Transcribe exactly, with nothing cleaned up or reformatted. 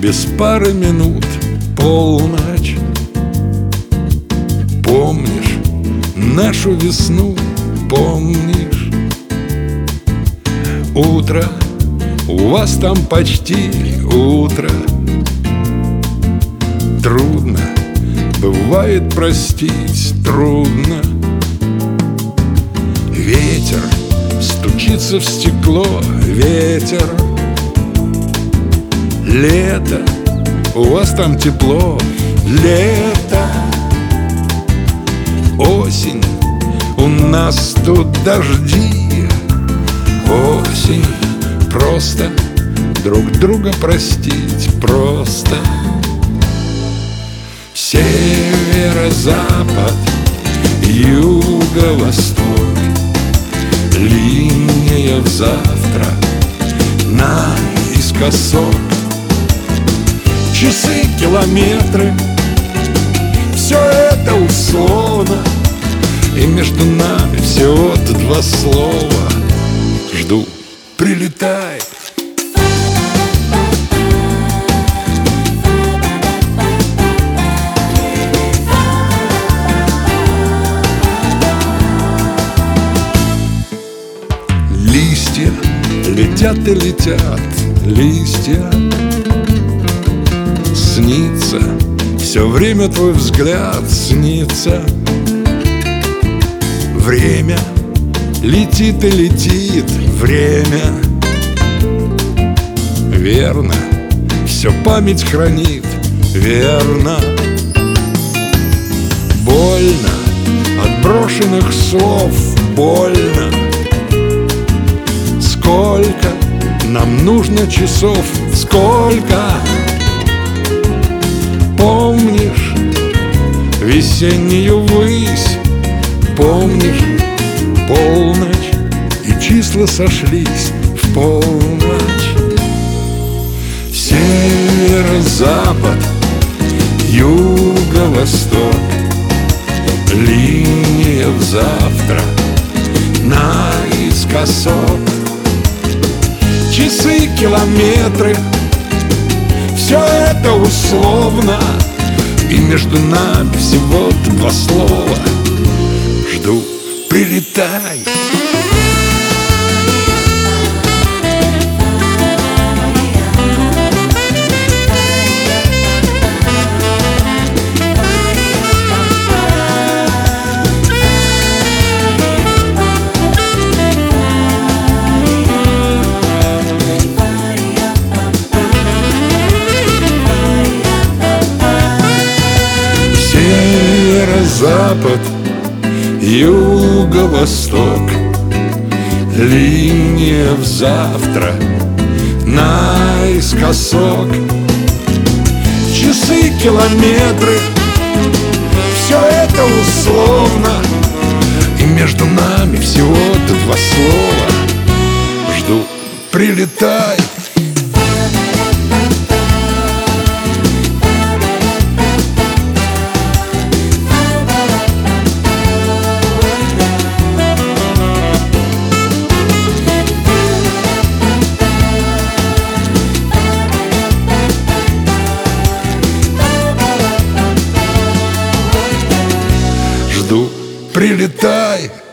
без пары минут полночь. Помнишь нашу весну, помнишь? Утро, у вас там почти утро. Трудно, бывает простить, трудно. Ветер стучится в стекло, ветер. Лето, у вас там тепло, лето. Осень, у нас тут дожди. Осень, просто друг друга простить, просто. Северо-запад, юго-восток, линия в завтра наискосок. Часы, километры, все это условно, и между нами всего-то два слова. Жду, прилетай. Листья летят и летят, листья. Снится, все время твой взгляд снится. Время летит и летит, время. Верно, все память хранит, верно. Больно от брошенных слов, больно. Сколько нам нужно часов, сколько? Помнишь весеннюю высь, помнишь полночь, и числа сошлись в полночь. Северо-запад, юго-восток, линия в завтра наискосок. Часы, километры, все это условно, и между нами всего-то два слова. Жду, прилетай. Северо-запад, юго-восток, линия в завтра наискосок. Часы, километры, все это условно, и между нами всего-то два слова. Жду, прилетай. Прилетай.